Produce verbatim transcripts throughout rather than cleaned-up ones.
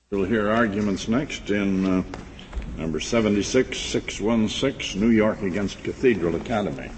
We'll hear arguments next in uh, number seventy-six six one six, New York against Cathedral Academy.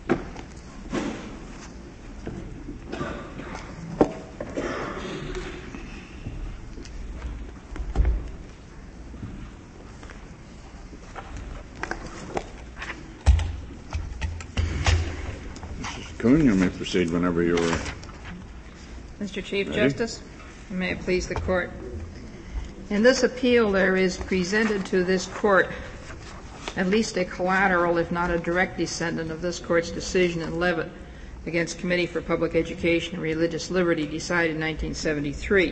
Missus Kuhn, you may proceed whenever you're ready. Mister Chief Justice, and may it please the Court. In this appeal, there is presented to this Court at least a collateral, if not a direct descendant, of this Court's decision in Leavitt against Committee for Public Education and Religious Liberty, decided in nineteen seventy-three.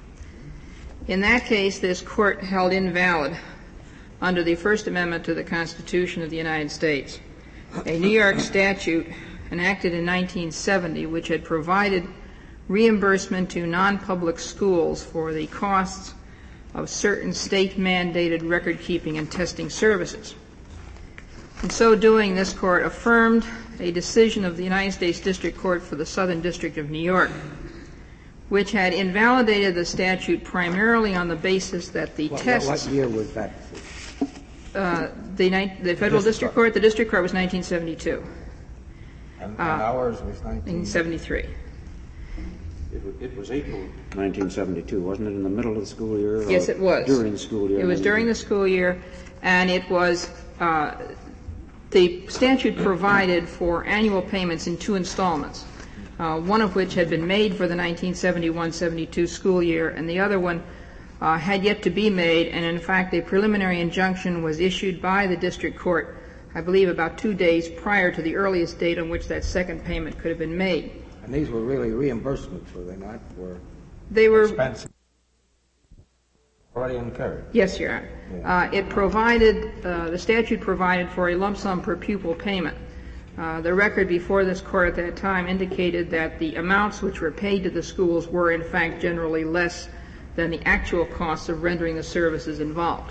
In that case, this Court held invalid, under the First Amendment to the Constitution of the United States, a New York statute enacted in nineteen seventy which had provided reimbursement to non-public schools for the costs of certain state-mandated record-keeping and testing services. In so doing, this Court affirmed a decision of the United States District Court for the Southern District of New York, which had invalidated the statute primarily on the basis that the what, tests... What year was that? Uh, the, the Federal District Court, the District Court was nineteen seventy-two. And, and uh, ours was nineteen seventy-three. It, it was April nineteen seventy-two, wasn't it, in the middle of the school year? Yes, it was. During the school year? It was during the school year, and it was, uh, the statute provided for annual payments in two installments, uh, one of which had been made for the nineteen seventy-one seventy-two school year, and the other one uh, had yet to be made, and in fact a preliminary injunction was issued by the district court, I believe about two days prior to the earliest date on which that second payment could have been made. And these were really reimbursements, were they not? For they were expenses already incurred. Yes, Your Honor. Yeah. Uh, it provided, uh, the statute provided for a lump sum per pupil payment. Uh, the record before this Court at that time indicated that the amounts which were paid to the schools were in fact generally less than the actual costs of rendering the services involved.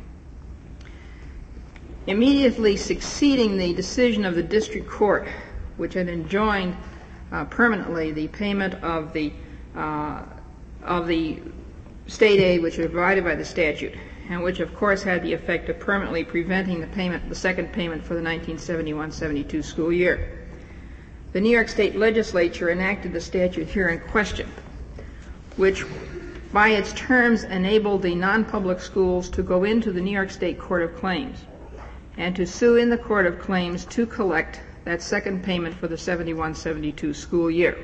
Immediately succeeding the decision of the district court, which had enjoined uh, permanently the payment of the uh, of the state aid which was provided by the statute, and which of course had the effect of permanently preventing the payment, the second payment for the nineteen seventy-one seventy-two school year. The New York State Legislature enacted the statute here in question, which by its terms enabled the non-public schools to go into the New York State Court of Claims and to sue in the Court of Claims to collect that second payment for the seventy-one seventy-two school year.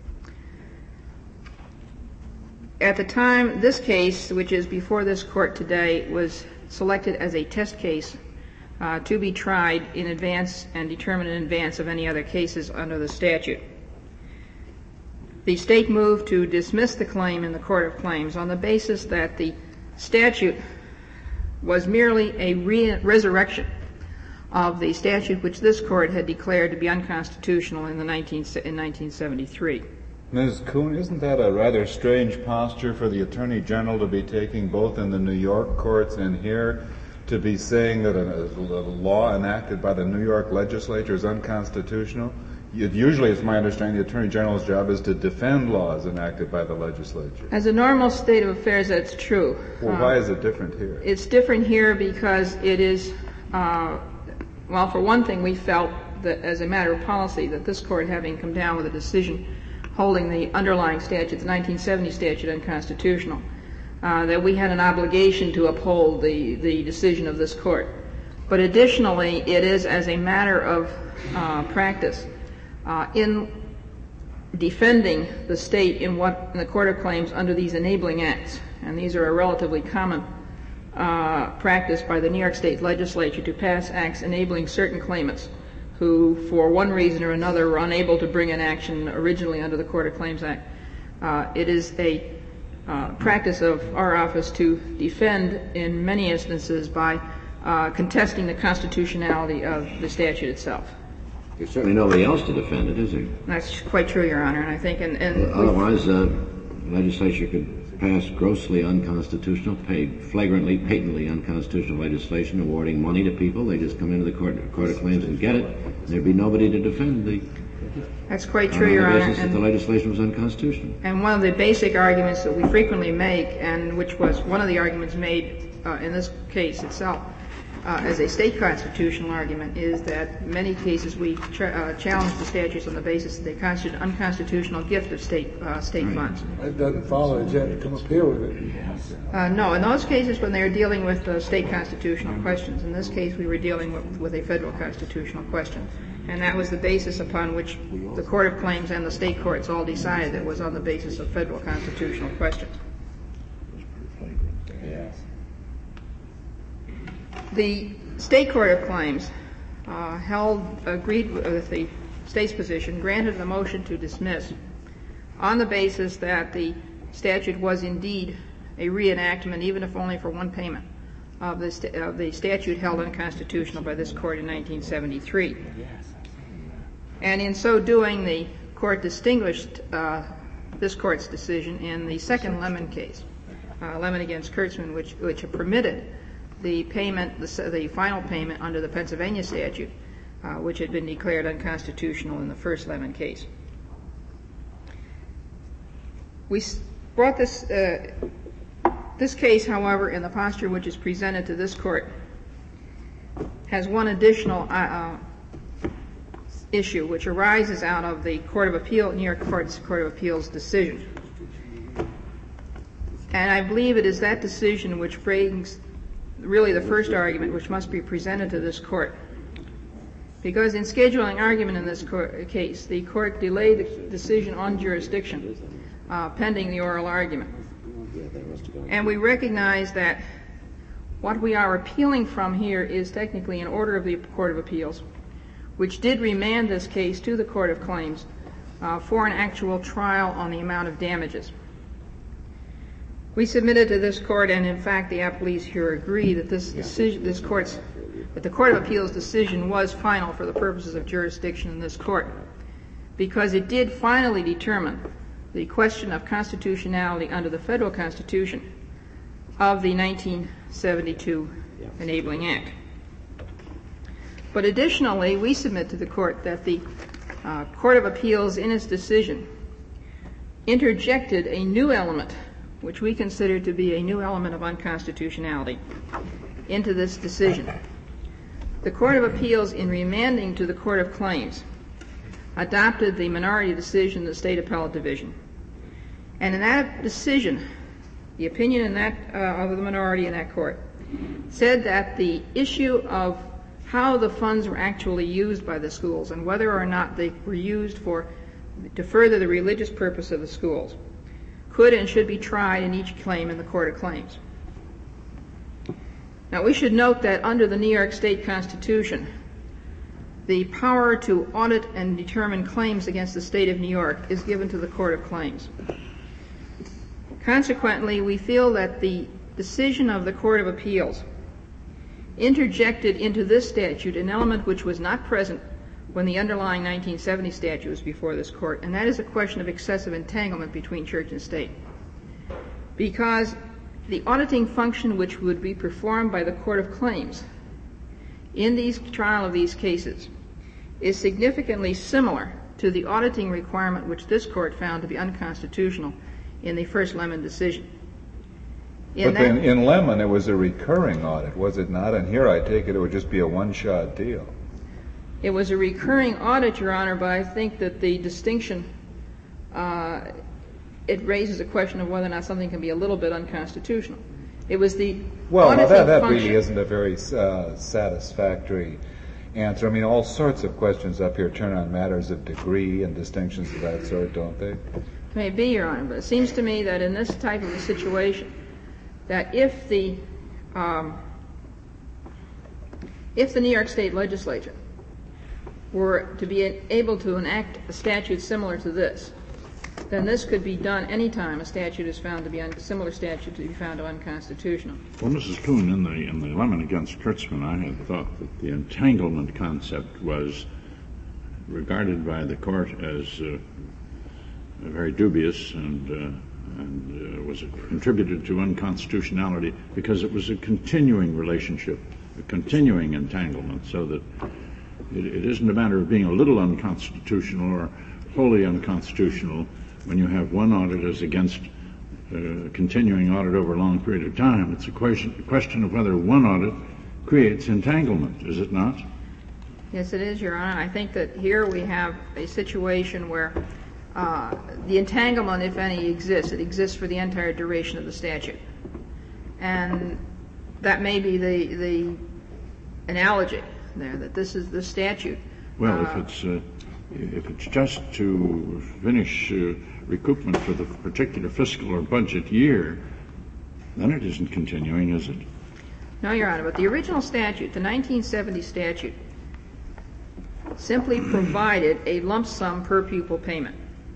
At the time, this case, which is before this Court today, was selected as a test case uh, to be tried in advance and determined in advance of any other cases under the statute. The state moved to dismiss the claim in the Court of Claims on the basis that the statute was merely a re- resurrection of the statute which this Court had declared to be unconstitutional in the nineteen, in nineteen seventy-three. Miz Kuhn, isn't that a rather strange posture for the Attorney General to be taking both in the New York courts and here, to be saying that a, a law enacted by the New York legislature is unconstitutional? It usually, it's my understanding, the Attorney General's job is to defend laws enacted by the legislature. As a normal state of affairs, that's true. Well, uh, why is it different here? It's different here because it is, uh, well, for one thing, we felt that as a matter of policy that this Court, having come down with a decision holding the underlying statute, the nineteen seventy statute, unconstitutional, uh, that we had an obligation to uphold the, the decision of this Court. But additionally, it is as a matter of uh, practice uh, in defending the state in what in the Court of Claims under these enabling acts, and these are a relatively common uh, practice by the New York State Legislature to pass acts enabling certain claimants who, for one reason or another, were unable to bring an action originally under the Court of Claims Act. Uh, it is a uh, practice of our office to defend, in many instances, by uh, contesting the constitutionality of the statute itself. There's certainly nobody else to defend it, is there? That's quite true, Your Honor, and I think... And, and well, otherwise, the uh, legislature could pass grossly unconstitutional, paid flagrantly, patently unconstitutional legislation awarding money to people. They just come into the court, court of claims and get it. And there'd be nobody to defend the That's quite on true, Your the Honor. basis that the And, legislation was unconstitutional. and one of the basic arguments that we frequently make, and which was one of the arguments made uh, in this case itself, Uh, as a state constitutional argument, is that in many cases we tra- uh, challenge the statutes on the basis that they constitute unconstitutional gift of state uh, state Right. funds. That doesn't follow that you have to come up here with it. Uh, no, in those cases when they are dealing with uh, state constitutional questions. In this case, we were dealing with, with a federal constitutional question, and that was the basis upon which the Court of Claims and the state courts all decided it was on the basis of federal constitutional questions. The State Court of Claims uh, held, agreed with the state's position, granted the motion to dismiss on the basis that the statute was indeed a reenactment, even if only for one payment, of the, st- of the statute held unconstitutional by this court in nineteen seventy-three. And in so doing, the court distinguished uh, this court's decision in the second Lemon case, uh, Lemon against Kurtzman, which, which permitted the payment, the, the final payment under the Pennsylvania statute, uh, which had been declared unconstitutional in the first Lemon case. We brought this uh, this case, however, in the posture which is presented to this court, has one additional uh, uh, issue, which arises out of the Court of Appeal, New York Court's Court of Appeals decision. And I believe it is that decision which brings really the first argument which must be presented to this court. Because in scheduling argument in this court, case, the court delayed the decision on jurisdiction uh, pending the oral argument. And we recognize that what we are appealing from here is technically an order of the Court of Appeals, which did remand this case to the Court of Claims uh, for an actual trial on the amount of damages. We submitted to this court, and in fact the appellees here agree that this decision, this court's, that the Court of Appeals decision was final for the purposes of jurisdiction in this court, because it did finally determine the question of constitutionality under the federal Constitution of the nineteen seventy-two Enabling Act. But additionally, we submit to the court that the uh, Court of Appeals in its decision interjected a new element, which we consider to be a new element of unconstitutionality, into this decision. The Court of Appeals, in remanding to the Court of Claims, adopted the minority decision of the State Appellate Division. And in that decision, the opinion in that, uh, of the minority in that court, said that the issue of how the funds were actually used by the schools and whether or not they were used for to further the religious purpose of the schools could and should be tried in each claim in the Court of Claims. Now, we should note that under the New York State Constitution, the power to audit and determine claims against the State of New York is given to the Court of Claims. Consequently, we feel that the decision of the Court of Appeals interjected into this statute an element which was not present when the underlying nineteen seventy statute was before this court, and that is a question of excessive entanglement between church and state. Because the auditing function which would be performed by the Court of Claims in these trial of these cases is significantly similar to the auditing requirement which this court found to be unconstitutional in the first Lemon decision. In but that, then in Lemon it was a recurring audit, was it not? And here I take it it would just be a one-shot deal. It was a recurring audit, Your Honor, but I think that the distinction, uh, it raises a question of whether or not something can be a little bit unconstitutional. It was the Well, now auditing that, that function. really isn't a very uh, satisfactory answer. I mean, all sorts of questions up here turn on matters of degree and distinctions of that sort, don't they? May be, Your Honor, but it seems to me that in this type of a situation, that if the um, if the New York State Legislature were to be able to enact a statute similar to this, then this could be done any time a statute is found to be un- similar statute to be found to be unconstitutional. Well, Missus Kuhn, in the in the Lemon against Kurtzman, I had thought that the entanglement concept was regarded by the court as uh, very dubious and uh, and uh, was contributed to unconstitutionality because it was a continuing relationship, a continuing entanglement, so that It, it isn't a matter of being a little unconstitutional or wholly unconstitutional when you have one audit as against uh, continuing audit over a long period of time. It's a question, a question of whether one audit creates entanglement, is it not? Yes, it is, Your Honor. I think that here we have a situation where uh, the entanglement, if any, exists. It exists for the entire duration of the statute. And that may be the, the analogy there, that this is the statute. Well, uh, if it's uh, if it's just to finish uh, recoupment for the particular fiscal or budget year, then it isn't continuing, is it? No, Your Honor, but the original statute, the nineteen seventy statute, simply provided a lump sum per pupil payment.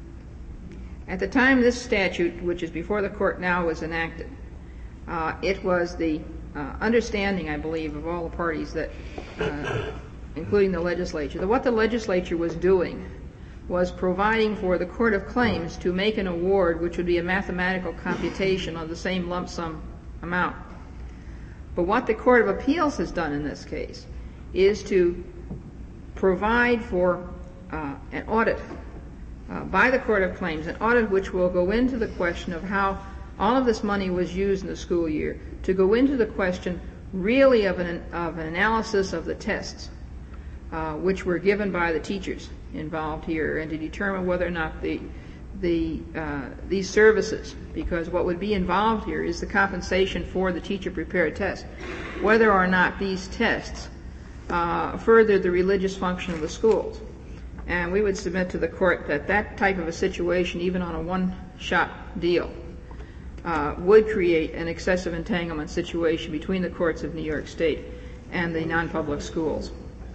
At the time this statute, which is before the court now, was enacted, uh, it was the uh, understanding, I believe, of all the parties that, uh, including the legislature, that what the legislature was doing was providing for the Court of Claims to make an award which would be a mathematical computation of the same lump sum amount. But what the Court of Appeals has done in this case is to provide for uh, an audit uh, by the Court of Claims, an audit which will go into the question of how all of this money was used in the school year, to go into the question really of an, of an analysis of the tests uh, which were given by the teachers involved here, and to determine whether or not the the uh, these services, because what would be involved here is the compensation for the teacher-prepared test, whether or not these tests uh, further the religious function of the schools. And we would submit to the court that that type of a situation, even on a one-shot deal, uh, would create an excessive entanglement situation between the courts of New York State and the non-public schools.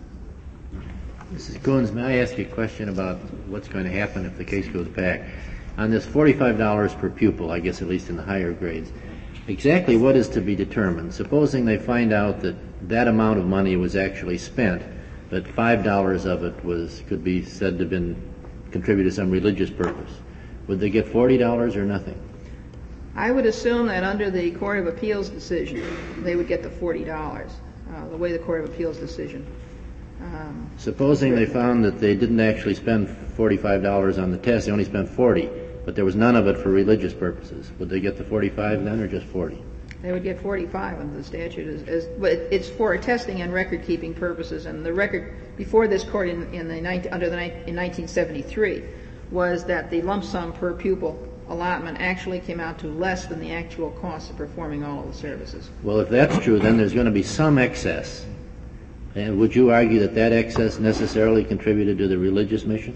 Missus Coons, may I ask you a question about what's going to happen if the case goes back? On this forty-five dollars per pupil, I guess at least in the higher grades, exactly what is to be determined? Supposing they find out that that amount of money was actually spent, but five dollars of it was could be said to have been contributed to some religious purpose. Would they get forty dollars or nothing? I would assume that under the Court of Appeals decision, they would get the forty dollars, uh, the way the Court of Appeals decision. Um, Supposing they found that they didn't actually spend forty-five dollars on the test, they only spent forty, but there was none of it for religious purposes. Would they get the forty-five then, or just forty? They would get forty-five under the statute. As, as, but it's for testing and record-keeping purposes, and the record before this court in, in the nineteen, under the in nineteen seventy-three was that the lump sum per pupil allotment actually came out to less than the actual cost of performing all of the services. Well, if that's true, then there's going to be some excess. And would you argue that that excess necessarily contributed to the religious mission?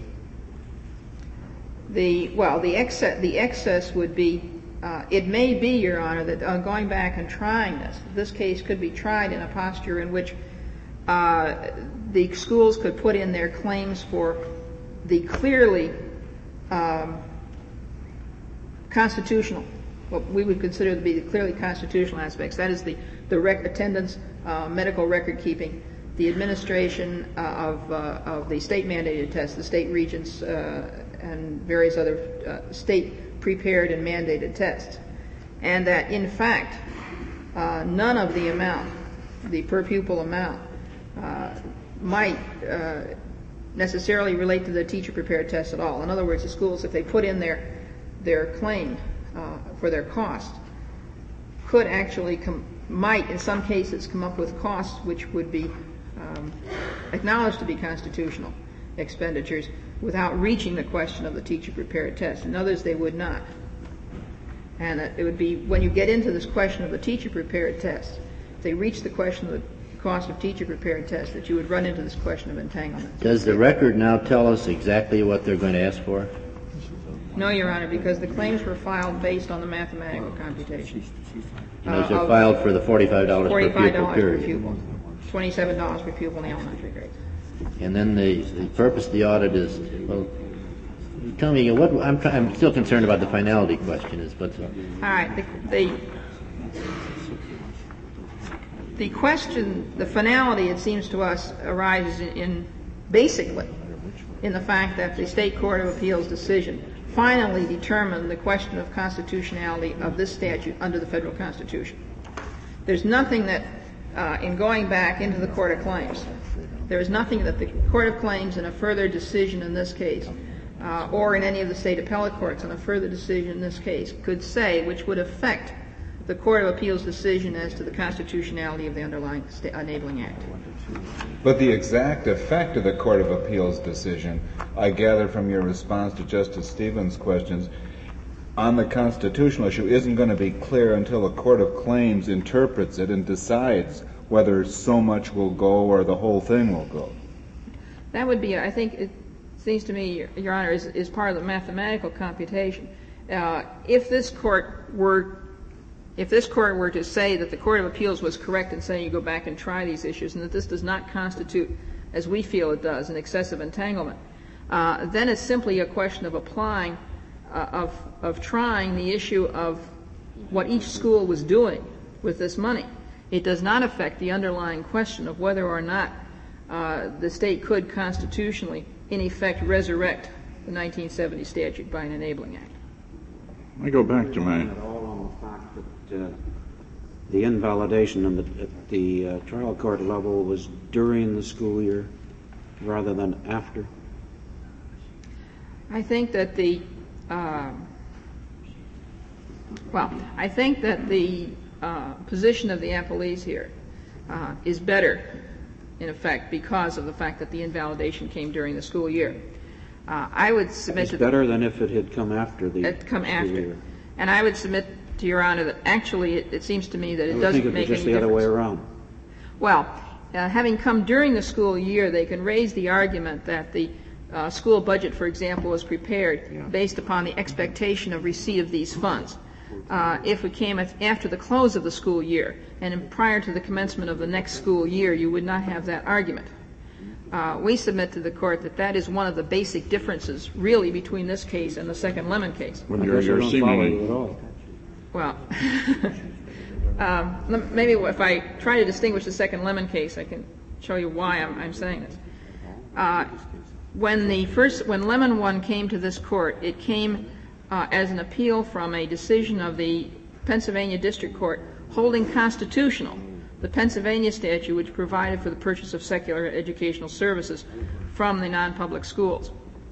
The well, the excess the excess would be. Uh, it may be, Your Honor, that uh, going back and trying this, this case could be tried in a posture in which uh, the schools could put in their claims for the clearly um, constitutional, what we would consider to be the clearly constitutional aspects. That is the the rec- attendance, uh, medical record keeping, the administration uh, of uh, of the state mandated tests, the state regents, uh, and various other uh, state prepared and mandated tests, and that in fact uh, none of the amount, the per pupil amount, uh, might uh, necessarily relate to the teacher prepared test at all. In other words, the schools, if they put in their their claim uh, for their cost, could actually com- might in some cases come up with costs which would be um, acknowledged to be constitutional expenditures without reaching the question of the teacher-prepared test. In others, they would not. And uh, it would be, when you get into this question of the teacher-prepared test, if they reach the question of the cost of teacher-prepared test, that you would run into this question of entanglement. Does the record now tell us exactly what they're going to ask for? No, Your Honor, because the claims were filed based on the mathematical computation. And those Uh, are of filed for the forty-five dollars per forty-five pupil dollars per period. pupil, twenty-seven dollars per pupil in the elementary grades. And then the, the purpose of the audit is, well, tell me, what, I'm, try, I'm still concerned about the finality question. Is what's All right, the, the, the question, the finality, it seems to us, arises in, in basically in the fact that the State Court of Appeals decision finally determined the question of constitutionality of this statute under the federal Constitution. There's nothing that uh, in going back into the Court of Claims. There is nothing that the Court of Claims in a further decision in this case, uh, or in any of the state appellate courts in a further decision in this case, could say which would affect the Court of Appeals decision as to the constitutionality of the underlying sta- enabling act. But the exact effect of the Court of Appeals decision, I gather from your response to Justice Stevens' questions, on the constitutional issue isn't going to be clear until the Court of Claims interprets it and decides whether so much will go or the whole thing will go. That would be, I think, it seems to me, Your, Your Honor, is, is part of the mathematical computation. Uh, if this court were If this court were to say that the Court of Appeals was correct in saying you go back and try these issues and that this does not constitute, as we feel it does, an excessive entanglement, uh, then it's simply a question of applying, uh, of, of trying the issue of what each school was doing with this money. It does not affect the underlying question of whether or not uh, the state could constitutionally, in effect, resurrect the nineteen seventy statute by an enabling act. I go back to my... At all on the fact that uh, the invalidation on the, at the uh, trial court level was during the school year rather than after? I think that the, uh, well, I think that the uh, position of the appellees here uh, is better, in effect, because of the fact that the invalidation came during the school year. Uh, I would submit It's to better than if it had come after the it come school after, year. and I would submit to Your Honor that actually it, it seems to me that it I would doesn't think it make was just any the difference. other way around. Well, uh, having come during the school year, they can raise the argument that the uh, school budget, for example, was prepared Yeah. based upon the expectation of receipt of these funds. Uh, if it came at, after the close of the school year and in, prior to the commencement of the next school year, you would not have that argument. Uh, we submit to the court that that is one of the basic differences, really, between this case and the second Lemon case. Well, I you're, guess I you're don't follow seemingly... you at all. Well, um, lem- maybe if I try to distinguish the second Lemon case, I can show you why I'm, I'm saying this. Uh, when the first, when Lemon one came to this court, it came uh, as an appeal from a decision of the Pennsylvania District Court holding constitutional the Pennsylvania statute which provided for the purchase of secular educational services from the non-public schools.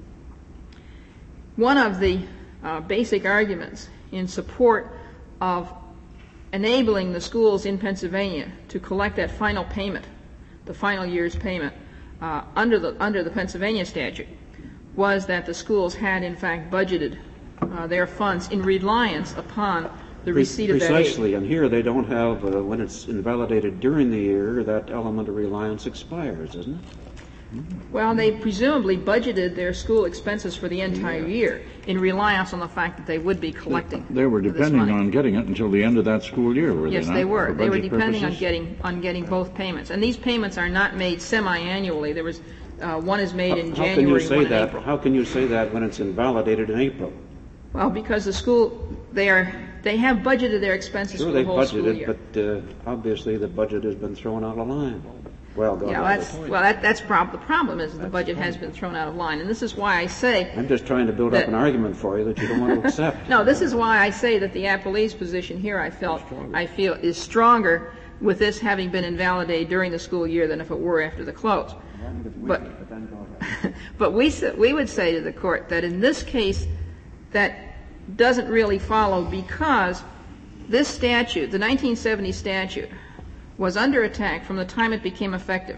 One of the uh, basic arguments in support of enabling the schools in Pennsylvania to collect that final payment, the final year's payment, uh, under the under the Pennsylvania statute, was that the schools had in fact budgeted uh, their funds in reliance upon the receipt of that aid. Precisely, and here they don't have, uh, when it's invalidated during the year, that element of reliance expires, isn't it? Well, they presumably budgeted their school expenses for the entire year in reliance on the fact that they would be collecting They were this depending money. on getting it until the end of that school year, were Yes, they not? they were. for They were budget depending on purposes? getting on getting both payments, and these payments are not made semi-annually. There was uh, one is made in How- how can January, you say one in that? April. How can you say that when it's invalidated in April? Well, because the school they are they have budgeted their expenses Sure, for they the whole school year. budgeted, but uh, obviously the budget has been thrown out of line. Well, God, yeah, that's well, that, that's prob- the problem is that the budget has been thrown out of line, and this is why I say I'm just trying to build that- up an argument for you that you don't want to accept. no. This is why I say that the appellee's position here, I felt, I feel, is stronger with this having been invalidated during the school year than if it were after the close. But but we sa- we would say to the court that in this case, that doesn't really follow because this statute, the nineteen seventy statute, was under attack from the time it became effective.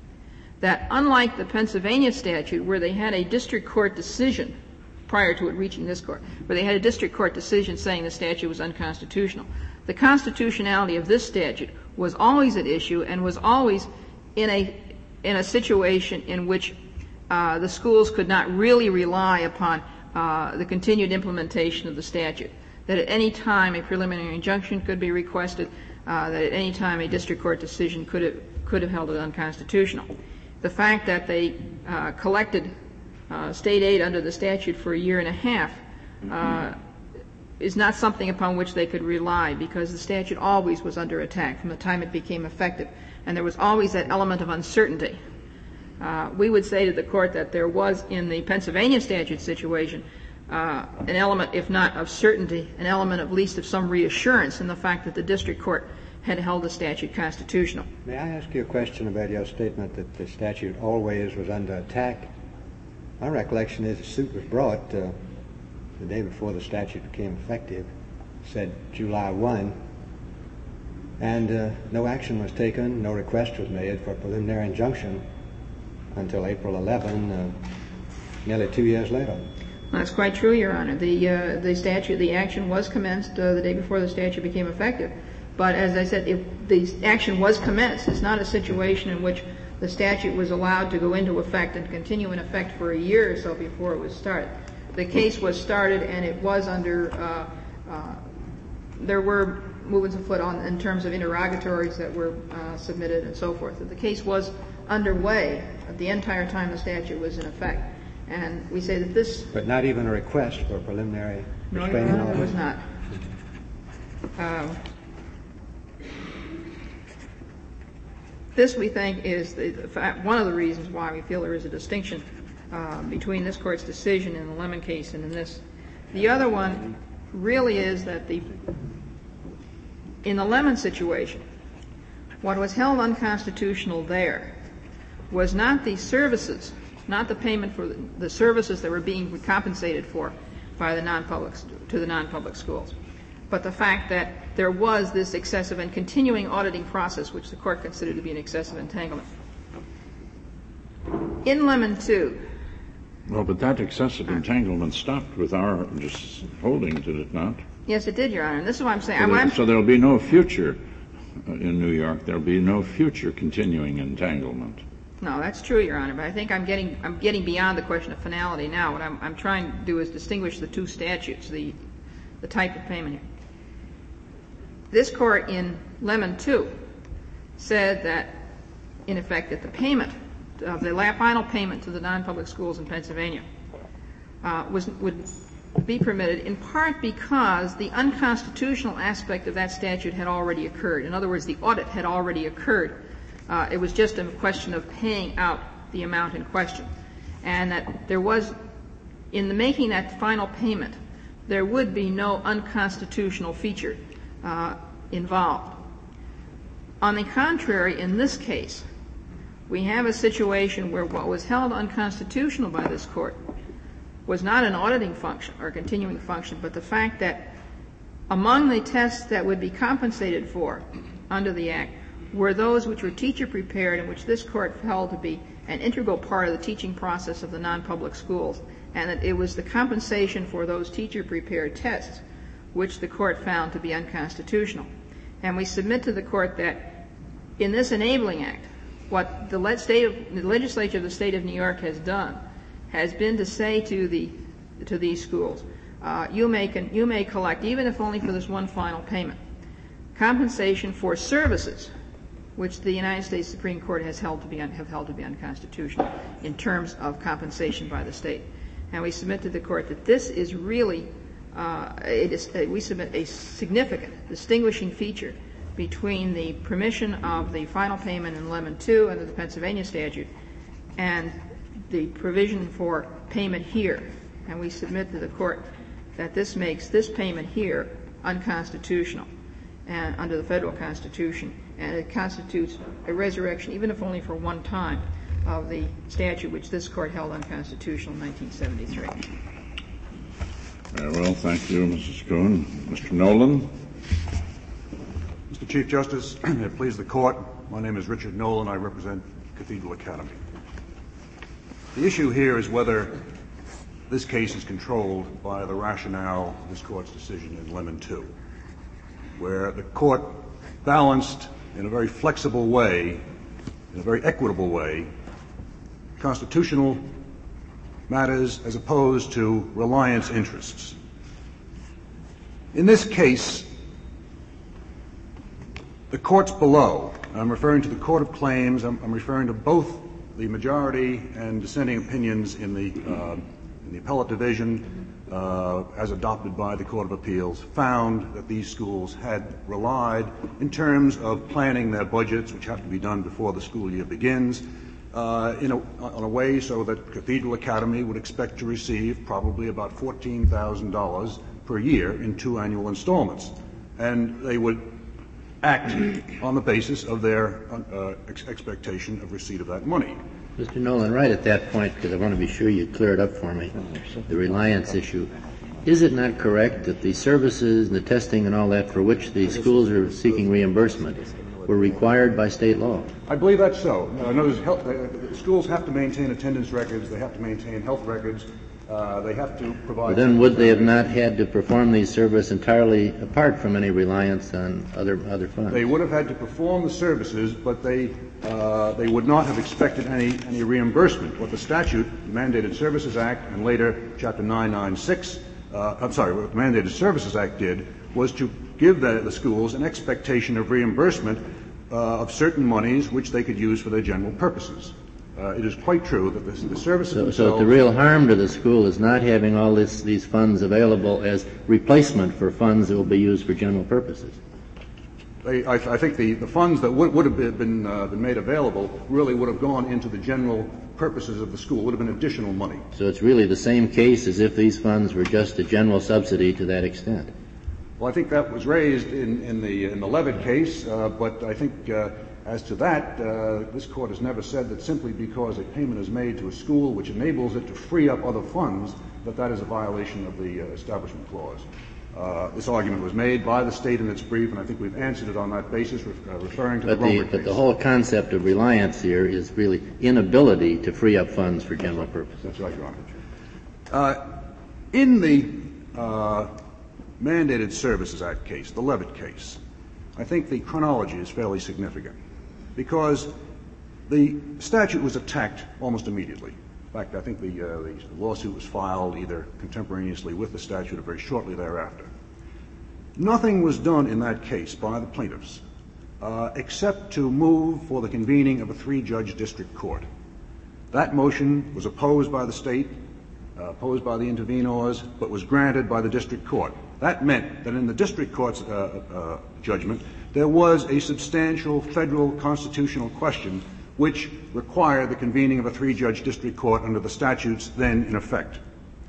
That unlike the Pennsylvania statute, where they had a district court decision prior to it reaching this court, where they had a district court decision saying the statute was unconstitutional, the constitutionality of this statute was always at issue and was always in a in a situation in which uh, the schools could not really rely upon uh, the continued implementation of the statute. That at any time a preliminary injunction could be requested, uh, that at any time a district court decision could have, could have held it unconstitutional. The fact that they uh, collected uh, state aid under the statute for a year and a half uh, is not something upon which they could rely because the statute always was under attack from the time it became effective, and there was always that element of uncertainty. Uh, we would say to the court that there was in the Pennsylvania statute situation uh, an element, if not of certainty, an element at least of some reassurance in the fact that the district court had held the statute constitutional. May I ask you a question about your statement that the statute always was under attack? My recollection is the suit was brought uh, the day before the statute became effective, said July first, and uh, no action was taken, no request was made for a preliminary injunction until April eleventh, uh, nearly two years later. That's quite true, Your Honor. The uh, the statute, the action was commenced uh, the day before the statute became effective. But as I said, if the action was commenced, it's not a situation in which the statute was allowed to go into effect and continue in effect for a year or so before it was started. The case was started, and it was under. Uh, uh, there were movements afoot on in terms of interrogatories that were uh, submitted and so forth. The case was underway the entire time the statute was in effect. And we say that this... But not even a request for a preliminary restraining order? No, it was not. Um, this, we think, is the, the fact, one of the reasons why we feel there is a distinction uh, between this Court's decision in the Lemon case and in this. The other one really is that the in the Lemon situation, what was held unconstitutional there was not the services, not the payment for the, the services that were being compensated for by the non-public to the non-public schools, but the fact that there was this excessive and continuing auditing process, which the Court considered to be an excessive entanglement. In Lemon two. Well, but that excessive entanglement stopped with our just holding, did it not? Yes, it did, Your Honor. And this is what I'm saying. So, there, I'm, so there will be no future uh, in New York. There will be no future continuing entanglement. No, that's true, Your Honor. But I think I'm getting I'm getting beyond the question of finality now. What I'm, I'm trying to do is distinguish the two statutes, the the type of payment here. This Court in Lemon two said that, in effect, that the payment of the final payment to the non-public schools in Pennsylvania uh, was would be permitted in part because the unconstitutional aspect of that statute had already occurred. In other words, the audit had already occurred. Uh, it was just a question of paying out the amount in question. And that there was, in the making that final payment, there would be no unconstitutional feature uh, involved. On the contrary, in this case, we have a situation where what was held unconstitutional by this Court was not an auditing function or continuing function, but the fact that among the tests that would be compensated for under the Act were those which were teacher prepared and which this Court held to be an integral part of the teaching process of the non-public schools, and that it was the compensation for those teacher prepared tests which the Court found to be unconstitutional. And we submit to the Court that in this Enabling Act, what the, le- state of, the legislature of the State of New York has done has been to say to the to these schools, uh, you may con- you may collect, even if only for this one final payment, compensation for services which the United States Supreme Court has held to be un- have held to be unconstitutional in terms of compensation by the state. And we submit to the Court that this is really uh, it is, uh, we submit a significant distinguishing feature between the permission of the final payment in Lemon two under the Pennsylvania statute and the provision for payment here. And we submit to the Court that this makes this payment here unconstitutional and under the federal Constitution, and it constitutes a resurrection, even if only for one time, of the statute which this Court held unconstitutional in nineteen seventy-three. Very well, thank you, Missus Kuhn. Mister Nolan. Mister Chief Justice, may it please the Court, my name is Richard Nolan. I represent Cathedral Academy. The issue here is whether this case is controlled by the rationale of this Court's decision in Lemon two, where the Court balanced in a very flexible way, in a very equitable way, constitutional matters as opposed to reliance interests. In this case, the courts below, I'm referring to the Court of Claims, I'm, I'm referring to both the majority and dissenting opinions in the, uh, in the appellate division, uh, as adopted by the Court of Appeals, found that these schools had relied in terms of planning their budgets, which have to be done before the school year begins, uh, in a, on a way so that Cathedral Academy would expect to receive probably about fourteen thousand dollars per year in two annual installments. And they would act on the basis of their uh, ex- expectation of receipt of that money. Mister Nolan, right at that point, because I want to be sure you clear it up for me, the reliance issue. Is it not correct that the services and the testing and all that for which the schools are seeking reimbursement were required by state law? I believe that's so. Uh, in other words, health, uh, schools have to maintain attendance records. They have to maintain health records. Uh, they have to provide... But then would they have not had to perform these services entirely apart from any reliance on other other funds? They would have had to perform the services, but they uh, they would not have expected any, any reimbursement. What the statute, the Mandated Services Act, and later Chapter nine ninety-six, uh, I'm sorry, what the Mandated Services Act did was to give the, the schools an expectation of reimbursement uh, of certain monies which they could use for their general purposes. Uh, it is quite true that the, the services so, themselves... So the real harm to the school is not having all this, these funds available as replacement for funds that will be used for general purposes. They, I, I think the, the funds that would, would have been, been, uh, been made available really would have gone into the general purposes of the school, would have been additional money. So it's really the same case as if these funds were just a general subsidy to that extent. Well, I think that was raised in, in the in the Levitt case, uh, but I think uh, as to that, uh, this Court has never said that simply because a payment is made to a school which enables it to free up other funds, that that is a violation of the uh, Establishment Clause. Uh, this argument was made by the State in its brief, and I think we've answered it on that basis, re- uh, referring to but the Romer the, case. But the whole concept of reliance here is really inability to free up funds for general purposes. That's right, Your Honor. Uh, in the uh, Mandated Services Act case, the Levitt case, I think the chronology is fairly significant because the statute was attacked almost immediately. In fact, I think the, uh, the lawsuit was filed either contemporaneously with the statute or very shortly thereafter. Nothing was done in that case by the plaintiffs uh, except to move for the convening of a three-judge district court. That motion was opposed by the State, uh, opposed by the intervenors, but was granted by the district court. That meant that in the district court's uh, uh, judgment, there was a substantial federal constitutional question which required the convening of a three-judge district court under the statutes then in effect.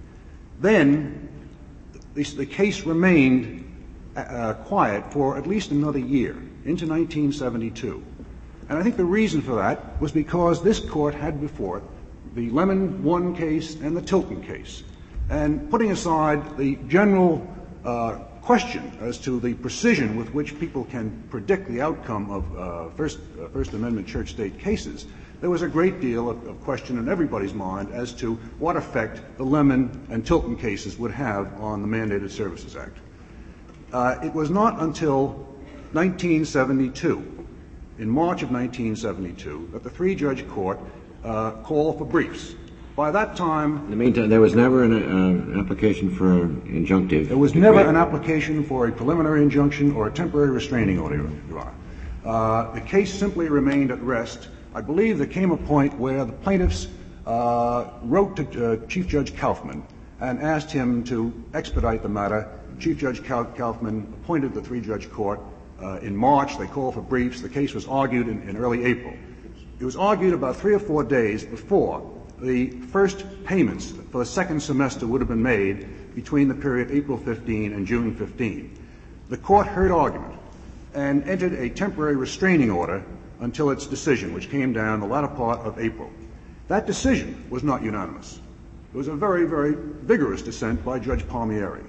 Then the, the case remained uh, quiet for at least another year, into nineteen seventy-two. And I think the reason for that was because this Court had before it the Lemon one case and the Tilton case. And putting aside the general uh, question as to the precision with which people can predict the outcome of uh, First, uh, First Amendment church-state cases, there was a great deal of, of question in everybody's mind as to what effect the Lemon and Tilton cases would have on the Mandated Services Act. Uh, it was not until nineteen seventy-two, in March of nineteen seventy-two, that the three-judge court uh, called for briefs. By that time... In the meantime, there was never an uh, application for injunctive. There was never an application for a preliminary injunction or a temporary restraining order, Your Honor. Uh, the case simply remained at rest. I believe there came a point where the plaintiffs uh, wrote to uh, Chief Judge Kaufman and asked him to expedite the matter. Chief Judge Kaufman appointed the three-judge court uh, in March. They called for briefs. The case was argued in, in early April. It was argued about three or four days before the first payments for the second semester would have been made between the period April fifteenth and June fifteenth. The court heard argument and entered a temporary restraining order until its decision, which came down the latter part of April. That decision was not unanimous. It was a very, very vigorous dissent by Judge Palmieri.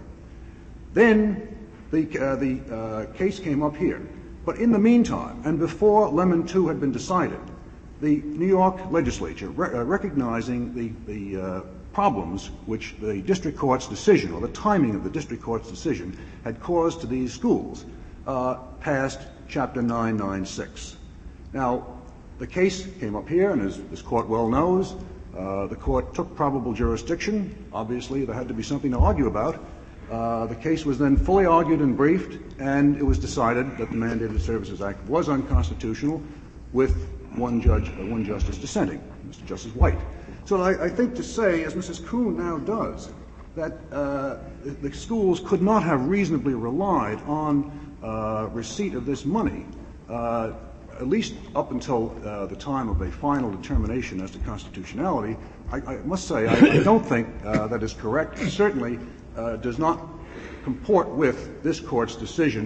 Then the, uh, the uh, case came up here. But in the meantime, and before Lemon two had been decided, the New York legislature, re- uh, recognizing the, the uh, problems which the district court's decision, or the timing of the district court's decision, had caused to these schools, uh, passed Chapter nine ninety-six. Now, the case came up here, and as this court well knows, uh, the court took probable jurisdiction. Obviously, there had to be something to argue about. Uh, the case was then fully argued and briefed, and it was decided that the Mandated Services Act was unconstitutional, with one judge, uh, one justice dissenting, Mister Justice White. So I, I think to say, as Missus Kuhn now does, that uh, the, the schools could not have reasonably relied on uh, receipt of this money, uh, at least up until uh, the time of a final determination as to constitutionality, I, I must say I, I don't think uh, that is correct. It certainly uh, does not comport with this Court's decision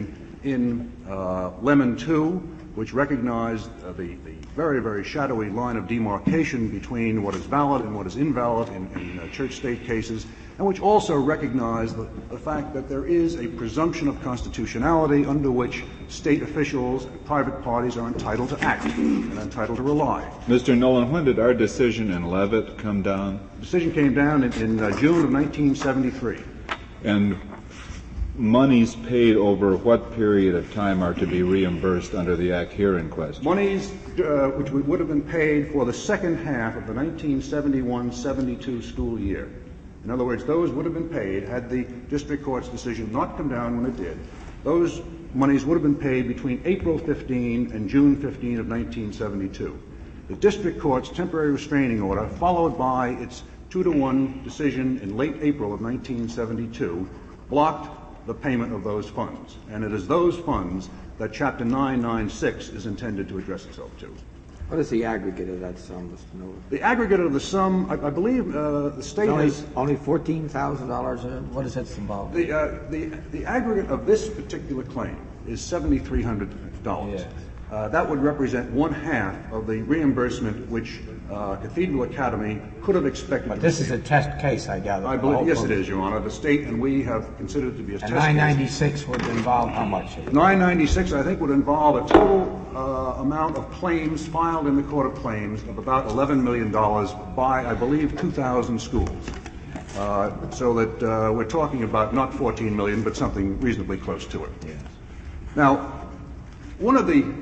in uh, Lemon two, which recognized uh, the, the very, very shadowy line of demarcation between what is valid and what is invalid in, in uh, church-state cases, and which also recognized the, the fact that there is a presumption of constitutionality under which state officials and private parties are entitled to act and entitled to rely. Mister Nolan, when did our decision in Levitt come down? The decision came down in, in uh, June of nineteen seventy-three. And monies paid over what period of time are to be reimbursed under the Act here in question? Monies uh, which would have been paid for the second half of the nineteen seventy-one seventy-two school year. In other words, those would have been paid had the district court's decision not come down when it did. Those monies would have been paid between April fifteenth and June fifteenth of nineteen seventy-two. The district court's temporary restraining order, followed by its two to one decision in late April of nineteen seventy-two, blocked the payment of those funds. And it is those funds that Chapter nine ninety-six is intended to address itself to. What is the aggregate of that sum, Mister Nolan? The aggregate of the sum, I, I believe uh, the state only, has... Only fourteen thousand dollars? What is that involved? The, uh, the, the aggregate of this particular claim is seven thousand three hundred dollars. Yeah. Uh, that would represent one half of the reimbursement which uh, Cathedral Academy could have expected. But this is a test case, I gather. I believe, yes, it is, Your Honor. The state and we have considered it to be a test case. nine ninety-six would involve how much? nine ninety-six, I think, would involve a total uh, amount of claims filed in the Court of Claims of about eleven million dollars by, I believe, two thousand schools. Uh, so that uh, we're talking about not fourteen million, but something reasonably close to it. Yes. Now, one of the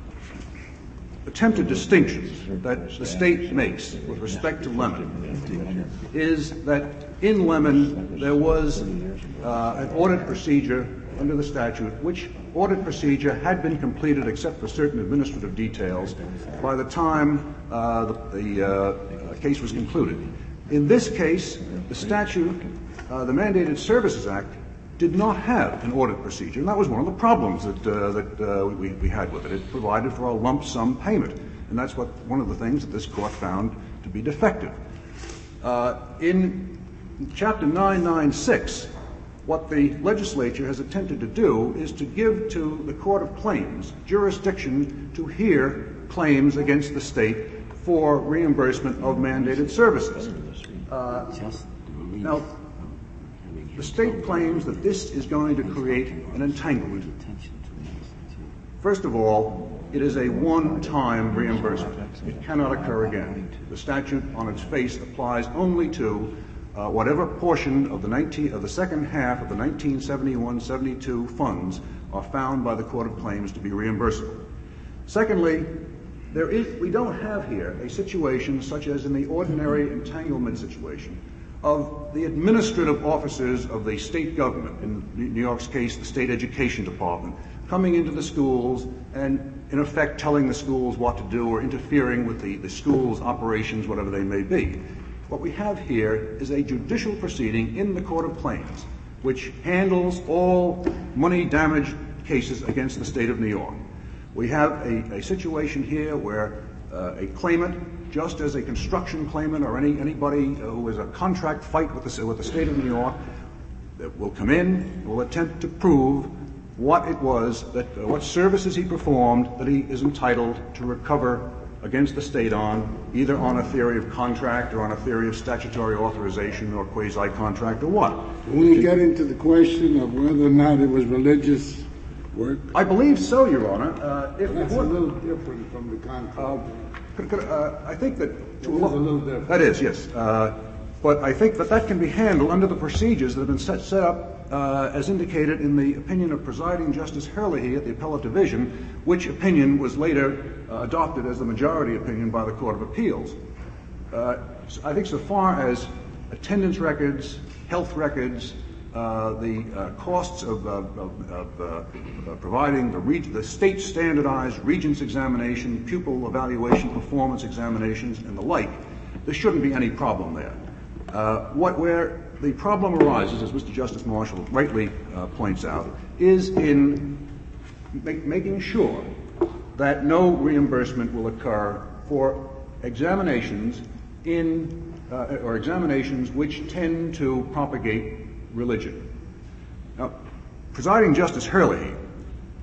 attempted distinctions that the state makes with respect to Lemon is that in Lemon there was uh, an audit procedure under the statute, which audit procedure had been completed except for certain administrative details by the time uh, the, the uh, case was concluded. In this case, the statute, uh, the Mandated Services Act, did not have an audit procedure, and that was one of the problems that uh, that uh, we, we had with it. It provided for a lump sum payment, and that's what one of the things that this court found to be defective. Uh, in Chapter nine ninety-six, what the legislature has attempted to do is to give to the Court of Claims jurisdiction to hear claims against the state for reimbursement of mandated services. Uh, now, the state claims that this is going to create an entanglement. First of all, it is a one-time reimbursement. It cannot occur again. The statute on its face applies only to uh, whatever portion of the, nineteen, of the second half of the nineteen seventy-one seventy-two funds are found by the Court of Claims to be reimbursable. Secondly, there is, we don't have here a situation such as in the ordinary entanglement situation of the administrative officers of the state government, in New York's case, the State Education Department, coming into the schools and, in effect, telling the schools what to do or interfering with the, the school's operations, whatever they may be. What we have here is a judicial proceeding in the Court of Claims, which handles all money damage cases against the state of New York. We have a, a situation here where uh, a claimant, just as a construction claimant or any anybody who has a contract fight with the, with the state of New York, that will come in, will attempt to prove what it was, that uh, what services he performed that he is entitled to recover against the state on, either on a theory of contract or on a theory of statutory authorization or quasi-contract or what. When you get into the question of whether or not it was religious work? I believe so, Your Honor. Uh, if That's what, a little different from the contract. Uh, could, could, uh, I think that... To it is a little different. That is, yes. Uh, but I think that that can be handled under the procedures that have been set, set up uh, as indicated in the opinion of Presiding Justice Herlihy at the Appellate Division, which opinion was later uh, adopted as the majority opinion by the Court of Appeals. Uh, so I think so far as attendance records, health records, uh, the uh, costs of, uh, of, of uh, uh, providing the, reg- the state standardized regents examination, pupil evaluation, performance examinations, and the like, there shouldn't be any problem there. Uh, what, where the problem arises, as Mister Justice Marshall rightly uh, points out, is in make, making sure that no reimbursement will occur for examinations in uh, or examinations which tend to propagate religion. Now, Presiding Justice Herlihy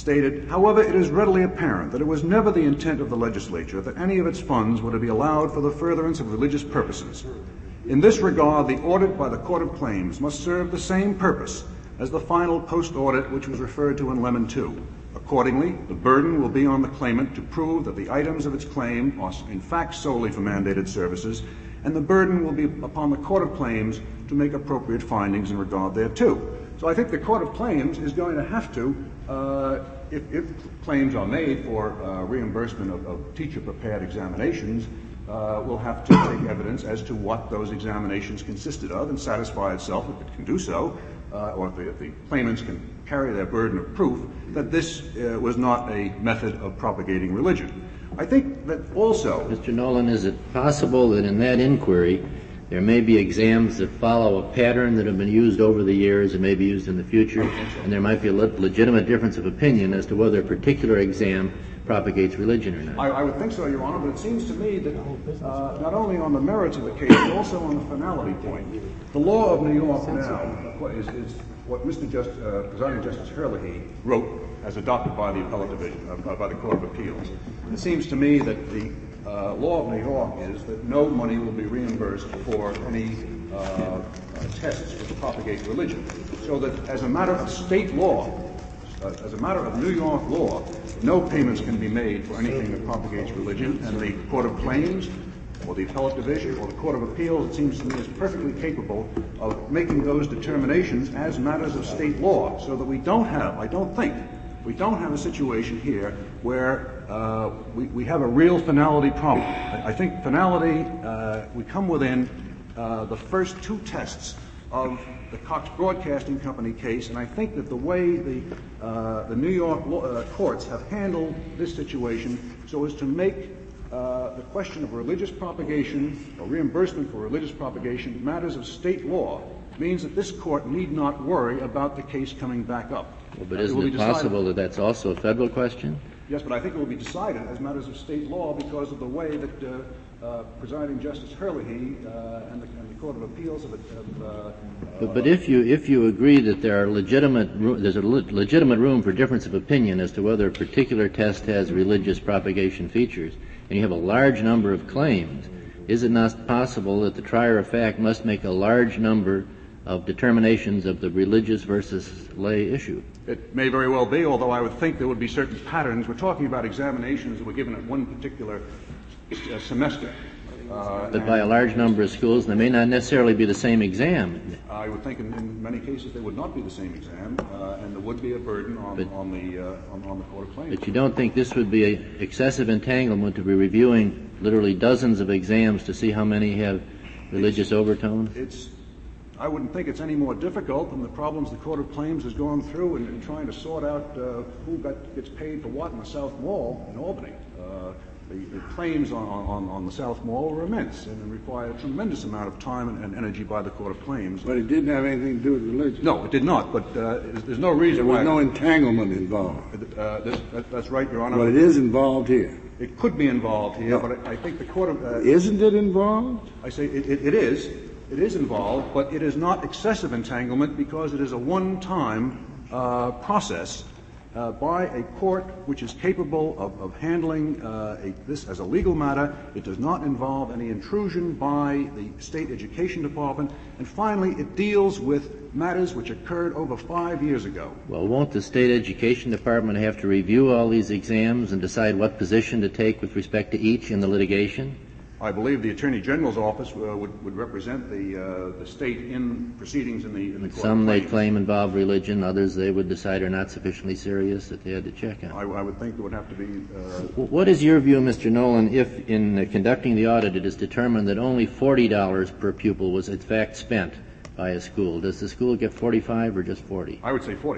stated, however, it is readily apparent that it was never the intent of the legislature that any of its funds were to be allowed for the furtherance of religious purposes. In this regard, the audit by the Court of Claims must serve the same purpose as the final post-audit which was referred to in Lemon two. Accordingly, the burden will be on the claimant to prove that the items of its claim are in fact solely for mandated services, and the burden will be upon the Court of Claims to make appropriate findings in regard thereto. So I think the Court of Claims is going to have to, uh, if, if claims are made for uh, reimbursement of, of teacher-prepared examinations, uh, will have to take evidence as to what those examinations consisted of and satisfy itself, if it can do so, uh, or if the, if the claimants can carry their burden of proof, that this uh, was not a method of propagating religion. I think that also... Mister Nolan, is it possible that in that inquiry there may be exams that follow a pattern that have been used over the years and may be used in the future, and there might be a le- legitimate difference of opinion as to whether a particular exam propagates religion or not? I, I would think so, Your Honor, but it seems to me that uh, not only on the merits of the case, but also on the finality point, the law of New York now is, is what Mister Just, uh, Presiding Justice Herlihy wrote as adopted by the Appellate Division, uh, by the Court of Appeals. It seems to me that the uh, law of New York is that no money will be reimbursed for any uh, uh, tests which propagate religion. So that as a matter of state law, uh, as a matter of New York law, no payments can be made for anything that propagates religion, and the Court of Claims or the Appellate Division or the Court of Appeals, it seems to me, is perfectly capable of making those determinations as matters of state law, so that we don't have, I don't think, we don't have a situation here where uh, we, we have a real finality problem. I, I think finality, uh, we come within uh, the first two tests of the Cox Broadcasting Company case, and I think that the way the, uh, the New York law, uh, courts have handled this situation so as to make uh, the question of religious propagation or reimbursement for religious propagation matters of state law means that this court need not worry about the case coming back up. Well, but isn't it, it possible that that's also a federal question? Yes, but I think it will be decided as matters of state law because of the way that uh, uh, Presiding Justice Herlihy uh, and, the, and the Court of Appeals have... have uh, but, but if you if you agree that there are legitimate there's a le- legitimate room for difference of opinion as to whether a particular test has religious propagation features, and you have a large number of claims, is it not possible that the trier of fact must make a large number of determinations of the religious versus lay issue? It may very well be, although I would think there would be certain patterns. We're talking about examinations that were given at one particular uh, semester. Uh, but by a large number of schools, they may not necessarily be the same exam. I would think in, in many cases they would not be the same exam, uh, and there would be a burden on, but, on, the, uh, on, on the Court of Claims. But you don't think this would be an excessive entanglement to be reviewing literally dozens of exams to see how many have religious it's, overtones? It's I wouldn't think it's any more difficult than the problems the Court of Claims has gone through in, in trying to sort out uh, who got, gets paid for what in the South Mall in Albany. Uh, the, the claims on, on, on the South Mall were immense and required a tremendous amount of time and, and energy by the Court of Claims. But it didn't have anything to do with religion. No, it did not, but uh, there's, there's no reason why... There was why... no entanglement involved. Uh, this, that, that's right, Your Honor. But it is involved here. It could be involved here, no. but I, I think the Court of... Uh, Isn't it involved? I say it, it, it is. It is involved, but it is not excessive entanglement because it is a one-time uh, process uh, by a court which is capable of, of handling uh, a, this as a legal matter. It does not involve any intrusion by the State Education Department. And finally, it deals with matters which occurred over five years ago. Well, won't the State Education Department have to review all these exams and decide what position to take with respect to each in the litigation? I believe the Attorney General's office uh, would, would represent the uh, the state in proceedings in the in the court. Some they claim involve religion, others they would decide are not sufficiently serious that they had to check on. I, I would think there would have to be. Uh, what is your view, Mister Nolan, if in uh, conducting the audit it is determined that only forty dollars per pupil was in fact spent by a school? Does the school get forty-five or just forty? I would say forty.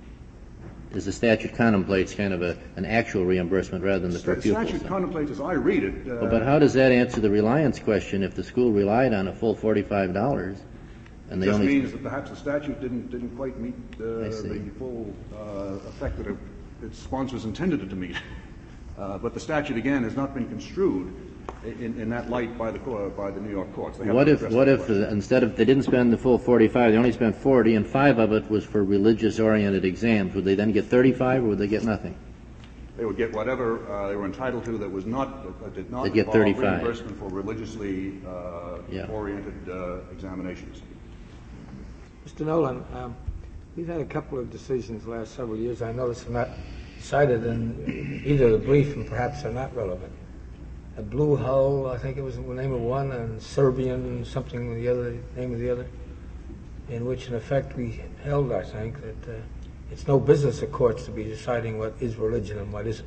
Does the statute contemplates kind of a, an actual reimbursement rather than the per pupil? The statute contemplates, as I read it... Uh, well, but how does that answer the reliance question if the school relied on a full forty-five dollars? And they just only means that perhaps the statute didn't didn't quite meet uh, the full uh, effect that it, its sponsors intended it to meet. Uh, but the statute, again, has not been construed in, in that light by the co- by the New York courts. They What if haven't what addressed if that uh, instead of they didn't spend the full forty-five, they only spent forty, and five of it was for religious-oriented exams? Would they then get thirty-five, or would they get nothing? They would get whatever uh, they were entitled to that was not uh, did not They'd get involve thirty-five. reimbursement for religiously uh, Yeah. oriented uh, examinations. Mister Nolan, um, we've had a couple of decisions the last several years. I notice are not cited in either the brief, and perhaps they're not relevant. A Blue Hull, I think it was the name of one, and Serbian something the other name of the other, in which in effect we held, I think, that uh, it's no business of courts to be deciding what is religion and what isn't.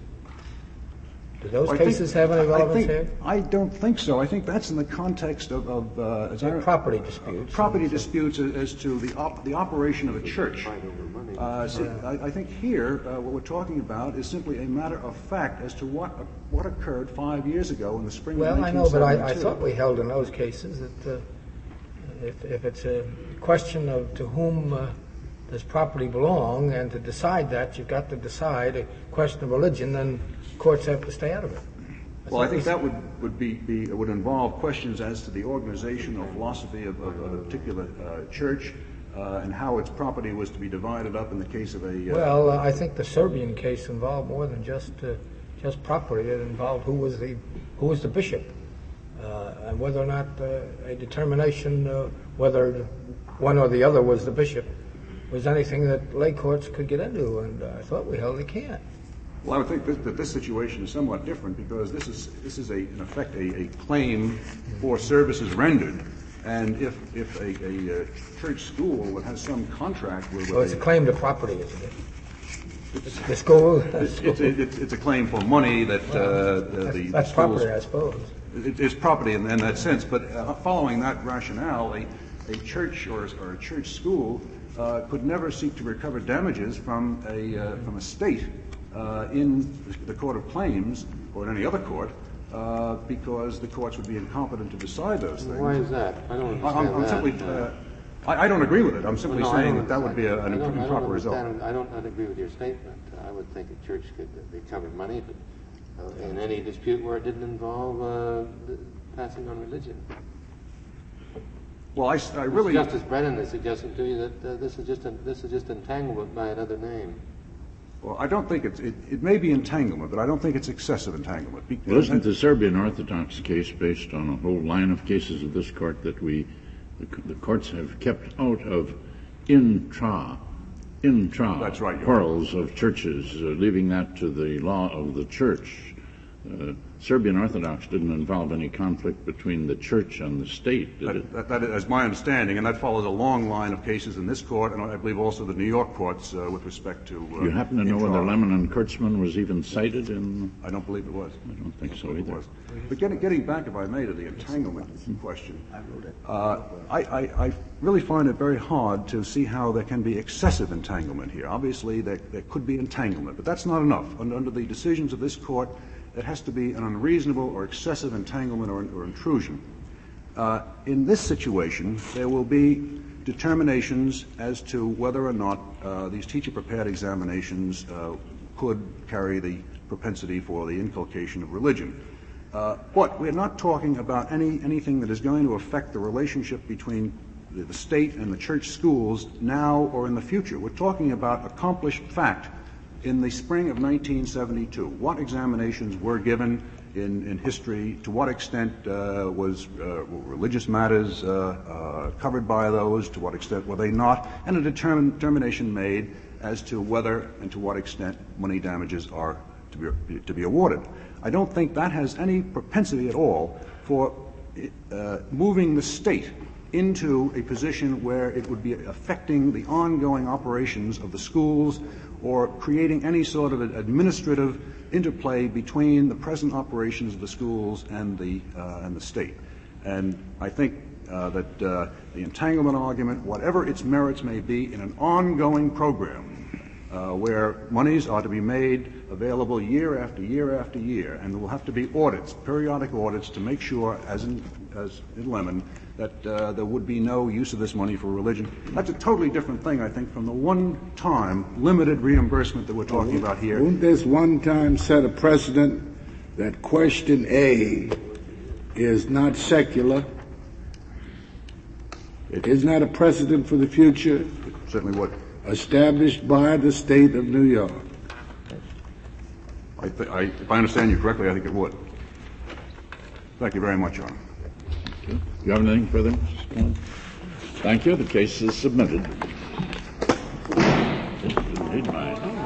Do those I cases think, have any I relevance think, here? I don't think so. I think that's in the context of, of uh, as I, property disputes. property disputes as, as to the op, the operation of a church. Uh, so I, I think here uh, what we're talking about is simply a matter of fact as to what what occurred five years ago in the spring Well, of I nineteen know, seventy-two. but I, I thought we held in those cases that uh, if, if it's a question of to whom uh, does property belong, and to decide that, you've got to decide a question of religion, then courts have to stay out of it. Well, I think that would, would be, be would involve questions as to the organization or philosophy of, of a particular uh, church uh, and how its property was to be divided up in the case of a. Uh, Well, uh, I think the Serbian case involved more than just uh, just property. It involved who was the who was the bishop, uh, and whether or not uh, a determination uh, whether one or the other was the bishop was anything that lay courts could get into. And uh, I thought we held they can't. Well, I would think that, that this situation is somewhat different because this is this is a in effect a, a claim for services rendered, and if if a, a, a church school that has some contract with, with Well, it's a a, claim to property, isn't it? The school. it's, it's, it's, it's a claim for money that uh, the, That's, the that's schools- property, I suppose. It, it's property in, in that sense, but uh, following that rationale, a, a church or, or a church school uh, could never seek to recover damages from a uh, from a state uh, in the court of claims or in any other court uh, because the courts would be incompetent to decide those things. Why is that? I don't understand I'm, I'm that. simply, uh, I, I don't agree with it. I'm simply Well, no, I saying don't that that would be a, an I don't- I improper don't result. understand- I don't I don't agree with your statement. I would think a church could recover money but, uh, in any dispute where it didn't involve uh, the passing on religion. Well, I, I really. Justice Brennan is suggesting to you that uh, this is just a, this is just entanglement by another name. Well, I don't think it's, it, it may be entanglement, but I don't think it's excessive entanglement. Because Well, isn't the Serbian Orthodox case based on a whole line of cases of this court that we, the, the courts have kept out of intra, intra That's right, Your quarrels of churches, uh, leaving that to the law of the church? Uh, Serbian Orthodox didn't involve any conflict between the church and the state, did it? That, that, that is my understanding, and that follows a long line of cases in this court, and I believe also the New York courts uh, with respect to. Uh, You happen to know intra- whether Lemon and Kurtzman was even cited in? I don't believe it was. I don't think so It either. was. But getting, getting back, if I may, to the entanglement question, uh, I, I, I really find it very hard to see how there can be excessive entanglement here. Obviously, there, there could be entanglement, but that's not enough. Under, under the decisions of this court, it has to be an unreasonable or excessive entanglement or, or intrusion. Uh, in this situation, there will be determinations as to whether or not uh, these teacher-prepared examinations uh, could carry the propensity for the inculcation of religion. Uh, but we're not talking about any anything that is going to affect the relationship between the, the state and the church schools now or in the future. We're talking about accomplished fact. In the spring of nineteen seventy-two, what examinations were given in, in history? To what extent uh, was uh, were religious matters uh, uh, covered by those? To what extent were they not? And a determin- determination made as to whether and to what extent money damages are to be to be awarded. I don't think that has any propensity at all for uh, moving the state into a position where it would be affecting the ongoing operations of the schools or creating any sort of an administrative interplay between the present operations of the schools and the uh, and the state. And I think uh, that uh, the entanglement argument, whatever its merits may be, in an ongoing program uh, where monies are to be made available year after year after year, and there will have to be audits, periodic audits, to make sure, as in as in Lemon, that uh, there would be no use of this money for religion. That's a totally different thing, I think, from the one-time limited reimbursement that we're talking about here. Won't this one time set a precedent that question A is not secular. It is not a precedent for the future. It certainly would. Established by the state of New York. I th- I, if I understand you correctly, I think it would. Thank you very much, Your Honor. Do you have anything further, Mister Stone? Thank you. The case is submitted. Read mine.